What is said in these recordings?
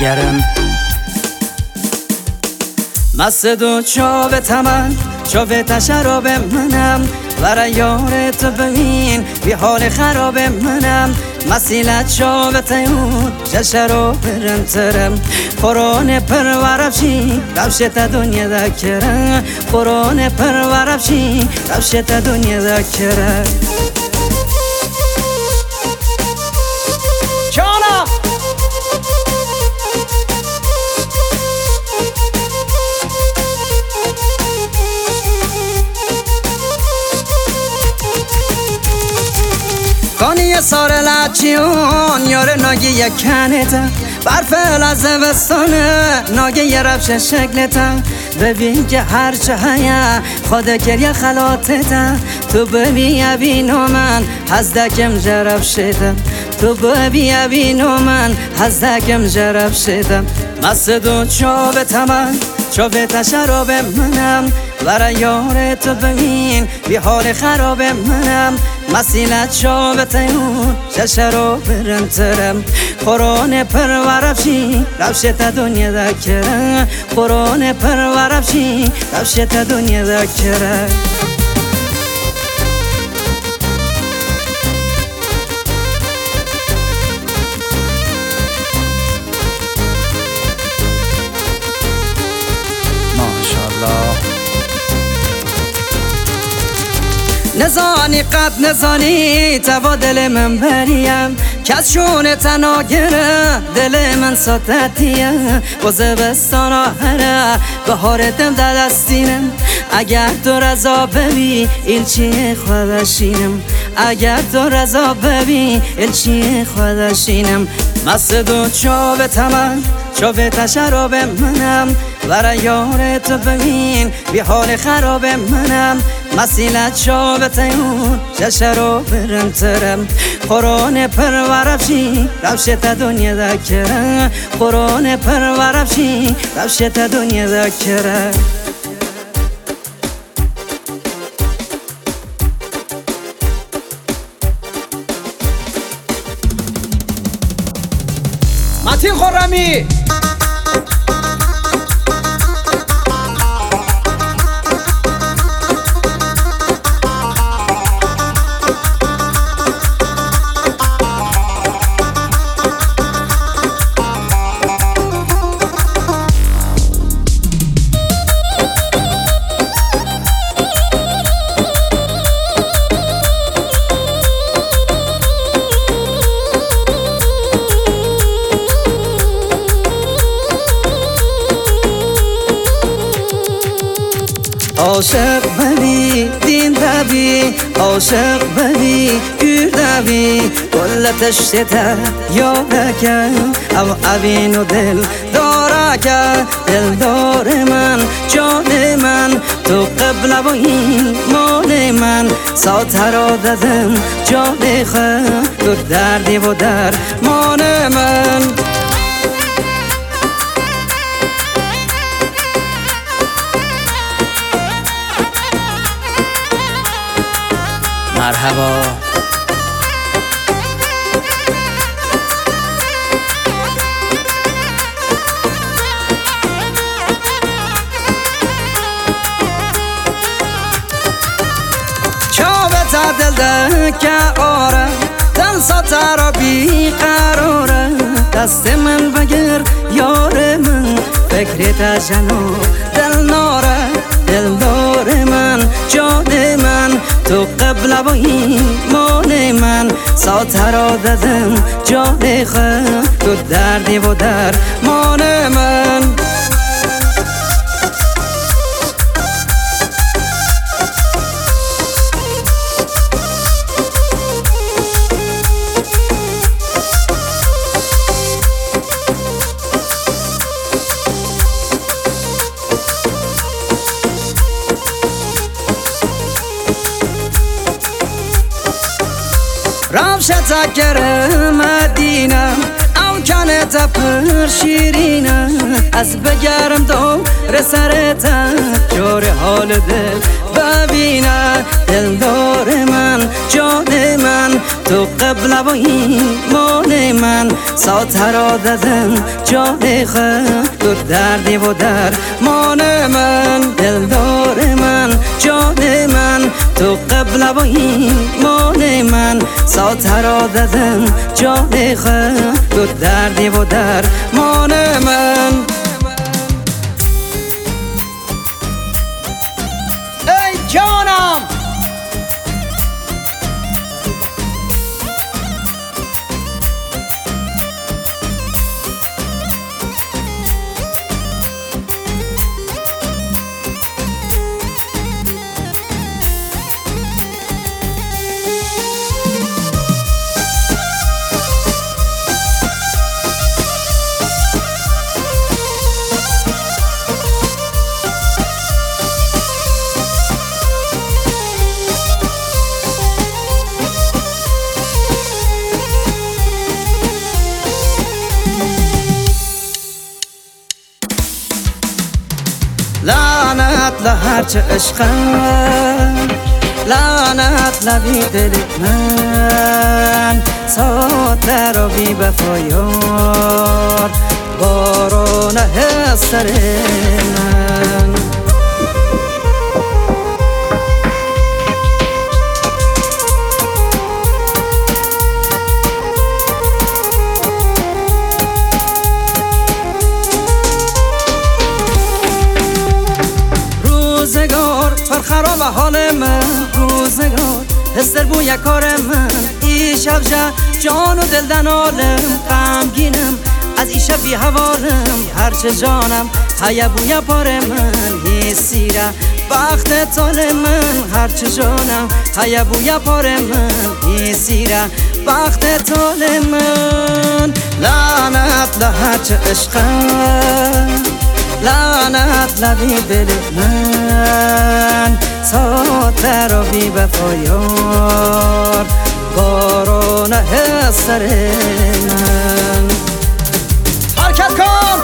گرم مست و چاو تمن چاو تشراب منم برای یار تو ببین بی حال خراب منم مسیلت چاو تیون جشرو برنترم قرآن پرورفشی روشت دنیا دکرم قرآن پرورفشی روشت دنیا دکرم کانی سار لچیون یار ناگی یک کنیتا برف لحظه بستانه ناگی یه رفش شکلتا ببین که هرچه هیا خود گریه خلاطتا تو ببینو من هزدکم جرب شدم تو ببینو من هزدکم جرب شدم مست و چاو تمن چاو تشراب منم برای یار تو ببین بی حال خراب منم مسیلت چاو تیون جشرو برنترم قرآن پرورفشی روشت دنیا دکرم قرآن پرورفشی روشت دنیا دکرم نزانی قد نزانی توا دل من بریم کس شونه تناگره دل من ساتتیه و زبستان آهره بهار دم در دستینم اگر تو رضا ببی این چیه خودشینم اگر تو رضا ببی این چیه خودشینم مست و چاو تمن چاو تشراب منم برای یار تو ببین بی حال خراب منم مسیلت چاو تیون جشرو برنترم قرآن پرورفشی روشت دنیا دکرم قرآن پرورفشی روشت دنیا دکرم متین خرمی عاشق ببی دین ببی عاشق ببی گیر دوی گل تشته یادکه او اوینو دل دارکه دل دار من جان من تو قبل و این مال من ساترا دادم جان خود تو دردی و در مان من مرحبا چاو تا دل که آره دل ساتر بی قراره دست من بگیر یار من فکرت جنو دل ناره دل دار من جان من تو قبل و این مال من ساترا دادم جان خود تو دردی و در مان من روشت گره مدینه او کنت پر شیرینه از بگرم دور سرت جور حال دل ببینه دلدار من جان من تو قبل و ایمان من ساعت را دادم جان خود تو دردی و درمان من دلدار من جان من تو قبل و ایمان من ساعت را دادم جان خود تو دردی و درمان من ای جانم لعنت لهرچه عشقم لعنت لبی دل من ساعت را بی وفایار باران سر من روزگار خراب حال من روزگار هستر بوی کار من ای شب جان و دل دنالم غمگینم از ای شب بی حوالم هرچه جانم هیا بوی پار من ای سیره وقت تال من هرچه جانم هیا بوی پار من ای سیره وقت تال من لعنت لهرچه عشقم لعنت لبی دل من ساعت را بی وفایار باران سر من حرکت کن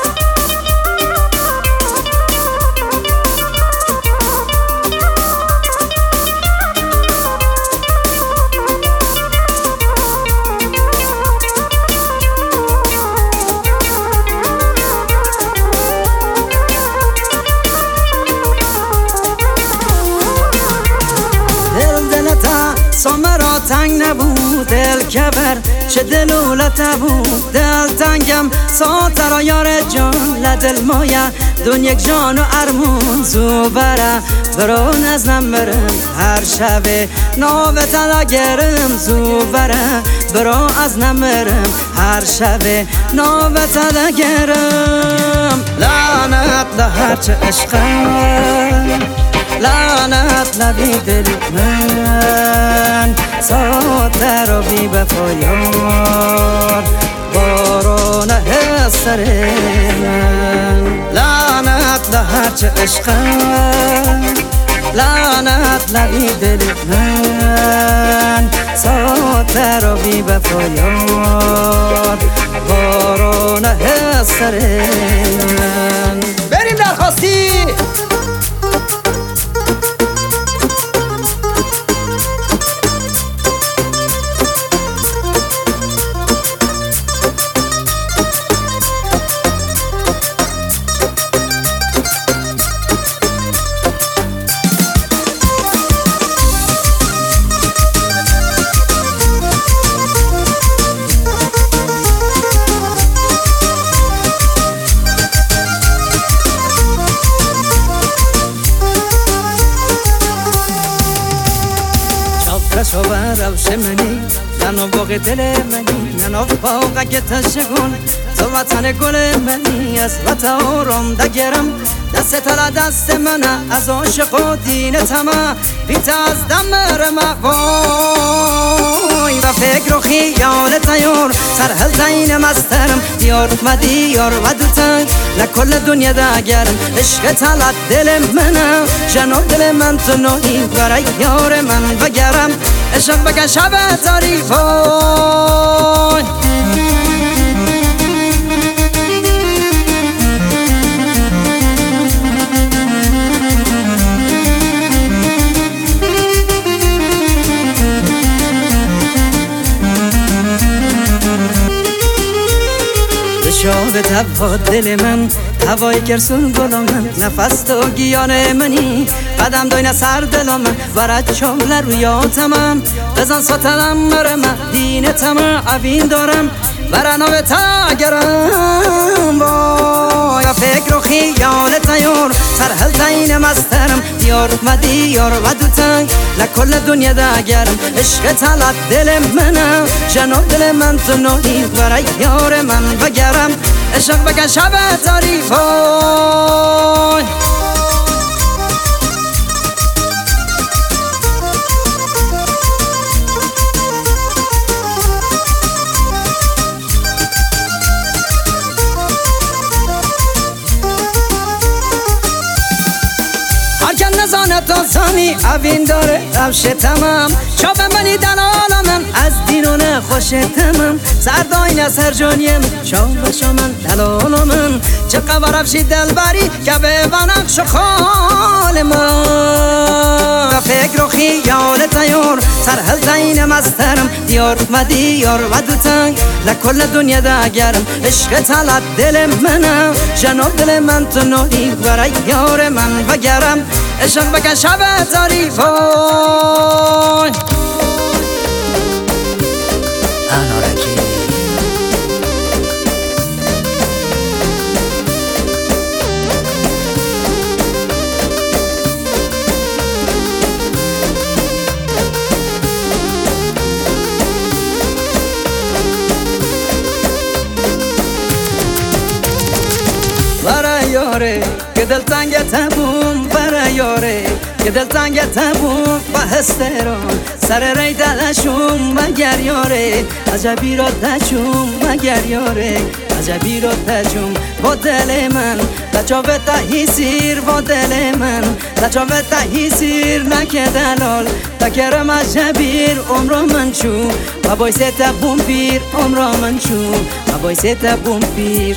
سامرا تنگ نبود دل کبر چه دلولت بود دل تنگم ساترا یار جان لدل مایه دون یک جان و ارمون زو بره برون از نمرم هر شبه ناوت نگرم زو بره برون از نمرم هر شبه ناوت نگرم لعنت لهرچه عشقم لعنت لبی دل من ساعت را بی وفایار باران سر من لعنت لهرچه عشقم لعنت لبی دل من ساعت را بی وفایار باران سر من بریم درخواستی شوار روش منی ننو باغ دل منی ننو باغ که تشگون تو وطن گل منی از وطن دگرم دست تلا دست منه از عاشق و دین تمه بیت از دمر وای و فکر و خیال تیار سرحل زین مسترم دیار و دیار و دوتن لکل دنیا دگرم عشق تلت دل منه جنو دل من تو نوی برای یار من بگرم عشق بکن شب تاریک وای توا دل من هوای کرسون گل من نفس تو گیان منی قدم دوین سر دل من ورد شمل رویاتمم بزن ساتلم مرم دینتم عوین دارم برنامه تاگرم یا فکر و خیال تیار سرحل تین مسترم دیار و دیار و دوتنگ لکل دنیا داگرم عشق تلت دل منم جناب دل من تو نوری برای یار من بگرم عشق بکن شب تاریفای نزانت آسانی اوین داره روش تمام چاپ منی دلال من از دینونه خوش تمام سرداین از هر جانیم چاپ شمن دلال من چه قبر افشی دلبری که به بنقش و خال من و فکر و خیال تیار سرحل تین مسترم دیار و دیار و دوتنگ لکل دنیا داگرم عشق تلت دل منم جناب دل من تو نوری برای یار من بگرم عشق بکن شب تاریفای انارکی برای یاره که دل تنگت بوم برای یاره که دل تنگت بوم و هستران سر ری دلشون مگر یاره عجبی را تجوم مگر یاره عجبی را تجوم با دل من لچاوه تهی سیر با دل من لچاوه تهی سیر نکه دلال تکرم عجبیر عمر من چون و بایست بوم پیر عمر من چون و بایست بوم پیر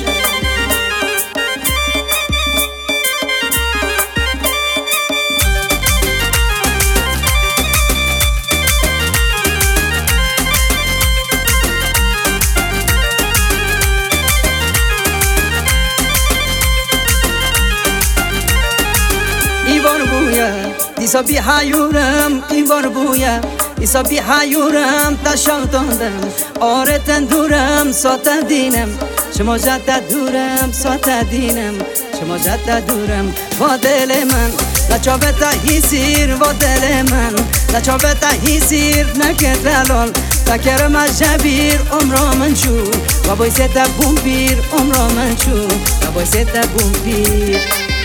ایسا بی حیورم این بار بویم ایسا بی حیورم تشاق دادم آره تندورم ساته دینم شما جد دورم ساته دینم شما جد دورم با دل من لچاوه تهی سیر با دل من لچاوه تهی سیر نکه دلال تکرم از جبیر عمرا من چو و بایست بوم پیر عمرا من چو و بایست بوم پیر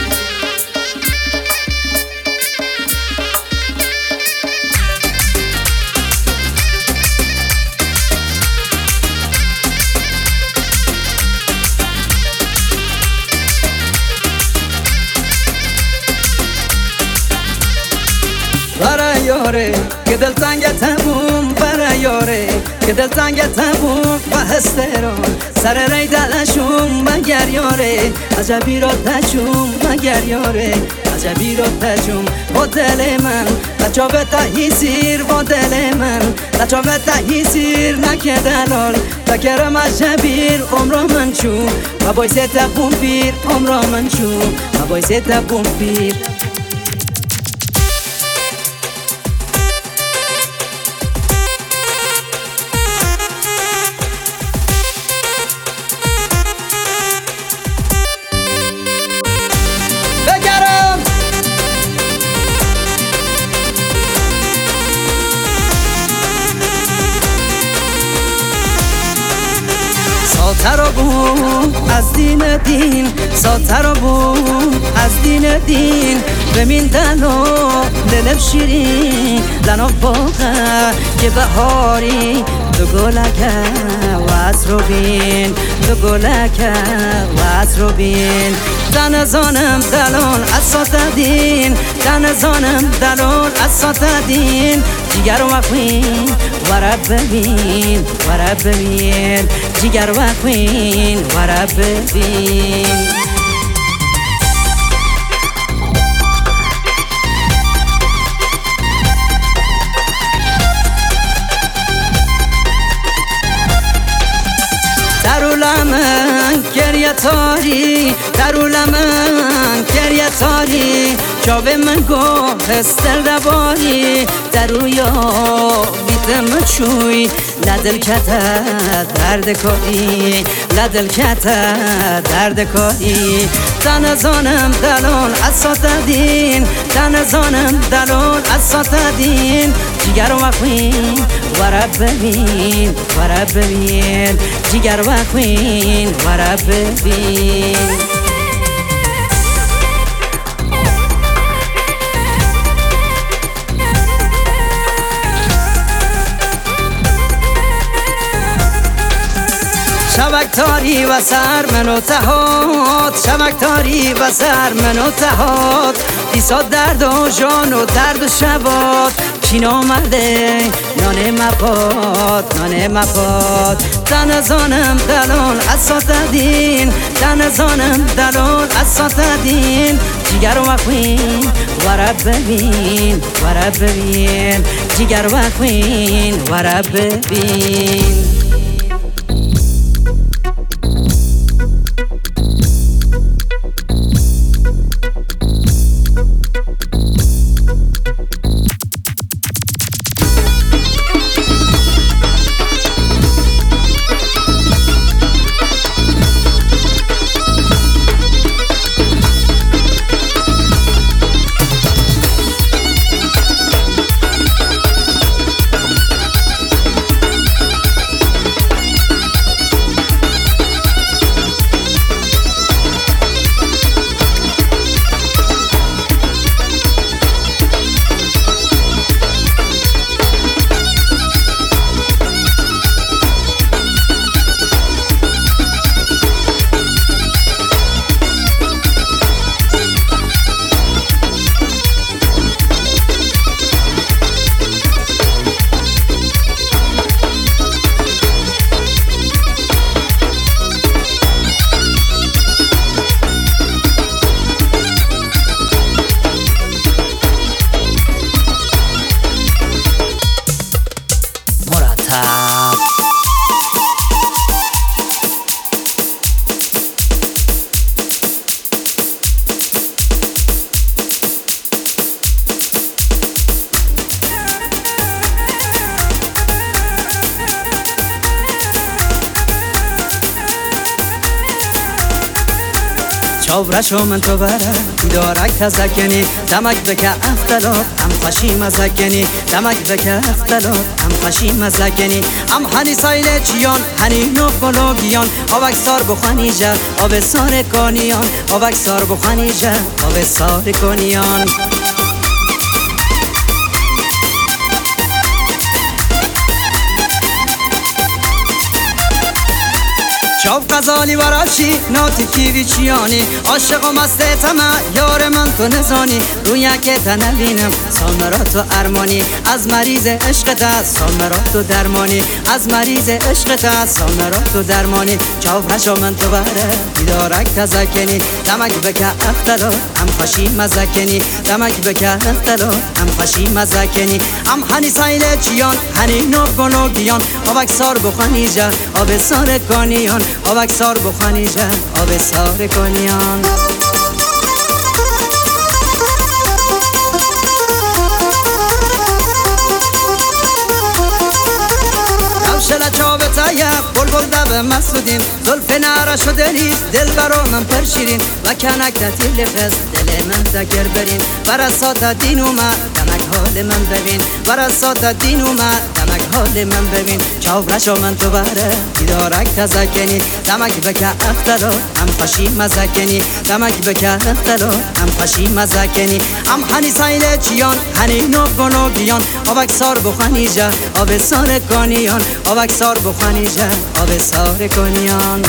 برای یاره که دل تنگت بوم برای یاره که دل تنگت بوم و هستران سر ری دلشون مگر یاره عجبی را تجوم مگر یاره عجبی را تجوم با دل من لچاوه تهی سیر با دل من لچاوه تهی سیر نکه دلال تکرم عجبیر عمر من چون و بایست بوم پیر عمر من چون و بایست بوم پیر ساتر بود از دین دین ساتر بود از دین دین بمین دلو دلم شیرین لنو باقه که بهاری دو گلکه و از رو بین دو گلکه و از رو بین دنزانم دلال از ساتدین دنزانم دلال از ساتدین جگر و خوین ورا ببین ورا ببین جگر و خوین ورا ببین درولم گریت تاری درول من گریه تاری جاوه من گفت هستر دباری درویا بیدم چوی لدل کتا درد کاری لدل کتا درد کاری تنزانم دلال اساتدین تنزانم دلال اساتدین جگر و خوین ورب ببین ورب ببین جگر و خوین ورب ببین شبک تاری و سر منو تهات شبک تاری و سر منو تهات بیساد درد و جان و درد و شبات کین آمده نانه مپاد نانه مپاد تنزانم دلال اساتدین تنزانم دلال اساتدین جگر و خوین ورب ببین ورب ببین جگر و خوین ورب ببین چاورشو من تو بره دارک تزکنی دمک بکه افتلات هم خشی مزکنی دمک بکه افتلات هم خشی مزکنی هم هنی سایل چیان هنی نوفولوگیان آوک سار بخوانی جا آب سار کنیان آوک سار بخوانی جا آب سار کنیان شاب غزالی وراشی ناتی کیوی چیانی عاشق و مست تمه یار من تو نزانی روی یک تنوینم سامرات و ارمانی از مریض عشقت سامرات و درمانی از مریض عشقت سامرات و درمانی چاورشو من تو بره بیدارک تزکنی دمک بکه افتلو هم خشی مزکنی دمک بکه افتلو هم خشی مزکنی هم هنی سایل چیان هنی نوفولوگیان آوک سار بخوانی جا آب سار کنیان آوک سار بخوانی جا آب سار کنیان روشل چاوه تایه بلبل دب مسودیم زلف نعره شده نیست دل برا من پرشیرین و کنک تطیل فز دل من دگر برین برسات دین اومد دمک حال من ببین برسات دین اومد دمک حال من ببین چاورشو من تو بره بیدارک تزکنی دمک بکه افتلو هم خشی مزکنی دمک بکه افتلو هم خشی مزکنی هم هنی سایل چیان هنی نوفولوگیان آوک سار بخوانی جا آب سار کنیان آوک سار بخوانی جا آب سار کنیان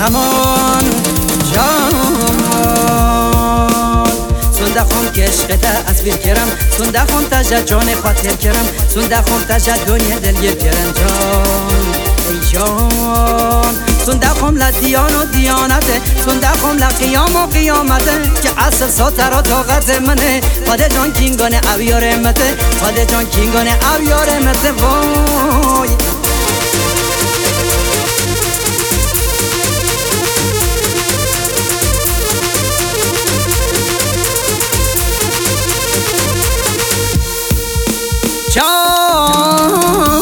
امان جان سنده خون که عشق تا تصویر کرم سنده خون تا جان خاطر کرم سنده خون تا دنیا دل کرم جان ای جان سنده خون لدیان و دیانته سنده خون لقیام و قیامته که اصل ساتر طاقت منه خاده جان کینگانه اویارمته خاده جان کینگانه اویارمته وای جان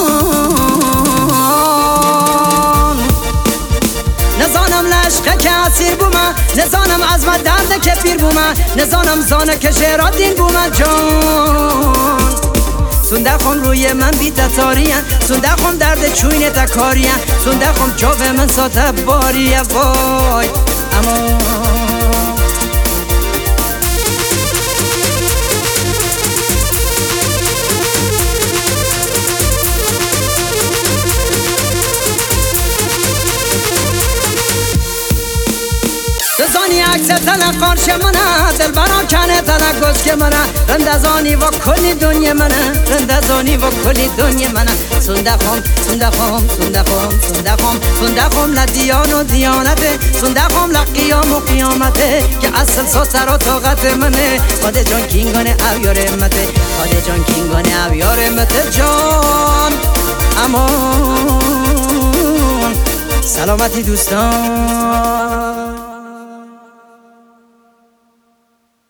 نزانم لشقه که اسیر بومه نزانم عظمت درد که پیر بومه نزانم زانه که شعرات دین بومه جان سنده خون روی من بی تتاریه سنده خون درد چوینه تکاریه سنده خون جاوه من ساته باریه وای اما زانی عکس تنه قارش منه دل برا کنه تنه گوز که منه رندزانی و کلی دنیا منه رندزانی و کلی دنیا منه سنده خم سنده خم سنده خم سنده خم سنده خم لدیان و دیانته سنده خم لقیام و قیامته که اصل ساتر و طاقت منه خاده جان کینگانه اویارمته خاده جان کینگانه اویارمته جان امان سلامتی دوستان